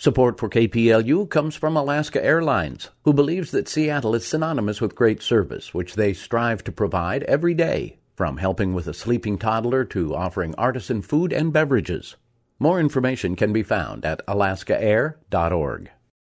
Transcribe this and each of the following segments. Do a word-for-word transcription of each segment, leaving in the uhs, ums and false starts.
Support for K P L U comes from Alaska Airlines, who believes that Seattle is synonymous with great service, which they strive to provide every day, from helping with a sleeping toddler to offering artisan food and beverages. More information can be found at alaska air dot org.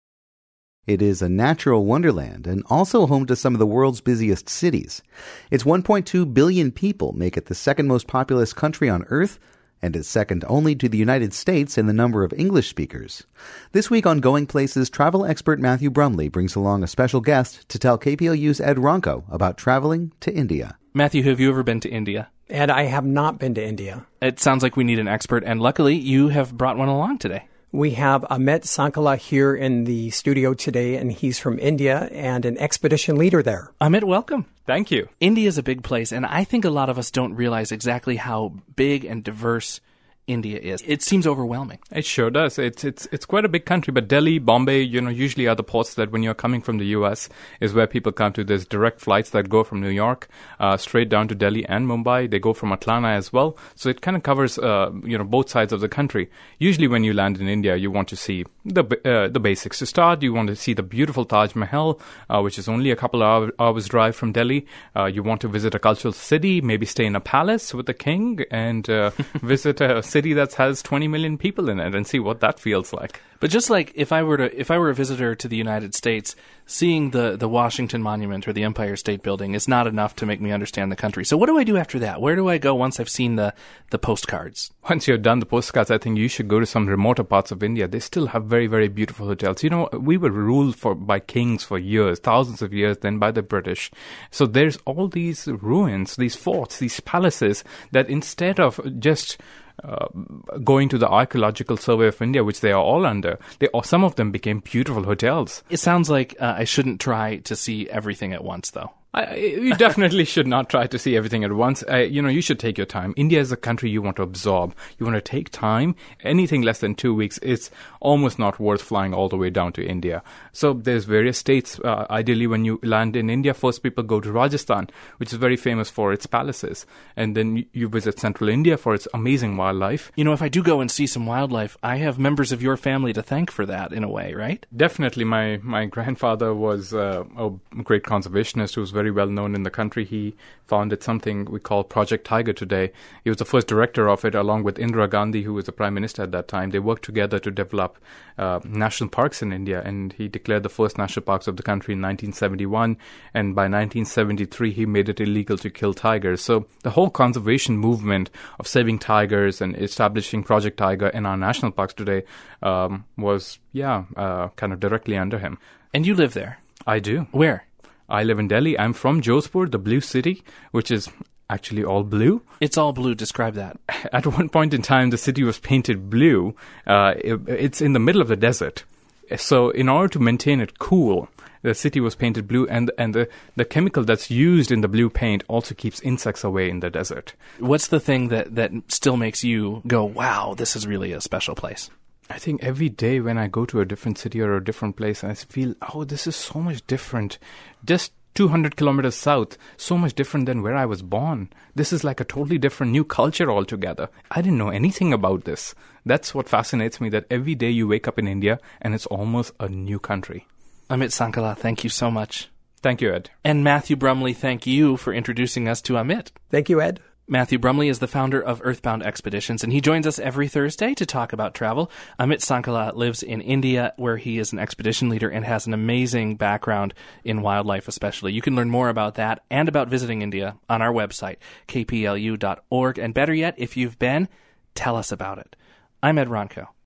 It is a natural wonderland and also home to some of the world's busiest cities. Its one point two billion people make it the second most populous country on Earth, and is second only to the United States in the number of English speakers. This week on Going Places, travel expert Matthew Brumley brings along a special guest to tell K P L U's Ed Ronco about traveling to India. Matthew, have you ever been to India? Ed, I have not been to India. It sounds like we need an expert, and luckily you have brought one along today. We have Amit Sankala here in the studio today, and he's from India and an expedition leader there. Amit, welcome. Thank you. India is a big place, and I think a lot of us don't realize exactly how big and diverse India is. It seems overwhelming. It sure does. It's it's it's quite a big country, but Delhi, Bombay, you know, usually are the ports that when you're coming from the U S is where people come to. There's direct flights that go from New York uh, straight down to Delhi and Mumbai. They go from Atlanta as well. So it kind of covers, uh, you know, both sides of the country. Usually when you land in India, you want to see the uh, the basics. To start, you want to see the beautiful Taj Mahal, uh, which is only a couple of hours drive from Delhi. Uh, you want to visit a cultural city, maybe stay in a palace with the king, and uh, visit a city that has twenty million people in it and see what that feels like. But just like if I were to if I were a visitor to the United States, seeing the, the Washington Monument or the Empire State Building is not enough to make me understand the country. So what do I do after that? Where do I go once I've seen the, the postcards? Once you're done the postcards, I think you should go to some remoter parts of India. They still have very, very beautiful hotels. You know, we were ruled for by kings for years, thousands of years, then by the British. So there's all these ruins, these forts, these palaces that instead of just Uh, going to the Archaeological Survey of India, which they are all under, they some of them became beautiful hotels. It sounds like uh, I shouldn't try to see everything at once, though. I, you definitely should not try to see everything at once. Uh, you know, you should take your time. India is a country you want to absorb. You want to take time. Anything less than two weeks, it's almost not worth flying all the way down to India. So there's various states. Uh, ideally, when you land in India, first people go to Rajasthan, which is very famous for its palaces. And then you visit central India for its amazing wildlife. You know, if I do go and see some wildlife, I have members of your family to thank for that in a way, right? Definitely. My, my grandfather was uh, a great conservationist who was very very well known in the country. He founded something we call Project Tiger today. He was the first director of it, along with Indira Gandhi, who was the prime minister at that time. They worked together to develop uh, national parks in India, and he declared the first national parks of the country in nineteen seventy-one, and by nineteen seventy-three he made it illegal to kill tigers. So the whole conservation movement of saving tigers and establishing Project Tiger in our national parks today um, was, yeah, uh, kind of directly under him. And you live there? I do. Where? I live in Delhi. I'm from Jodhpur, the blue city, which is actually all blue. It's all blue. Describe that. At one point in time, the city was painted blue. Uh, it, it's in the middle of the desert. So in order to maintain it cool, the city was painted blue, and and the, the chemical that's used in the blue paint also keeps insects away in the desert. What's the thing that, that still makes you go, wow, this is really a special place? I think every day when I go to a different city or a different place, I feel, oh, this is so much different. Just two hundred kilometers south, so much different than where I was born. This is like a totally different new culture altogether. I didn't know anything about this. That's what fascinates me, that every day you wake up in India and it's almost a new country. Amit Sankala, thank you so much. Thank you, Ed. And Matthew Brumley, thank you for introducing us to Amit. Thank you, Ed. Matthew Brumley is the founder of Earthbound Expeditions, and he joins us every Thursday to talk about travel. Amit Sankala lives in India, where he is an expedition leader and has an amazing background in wildlife especially. You can learn more about that and about visiting India on our website, k p l u dot org. And better yet, if you've been, tell us about it. I'm Ed Ronco.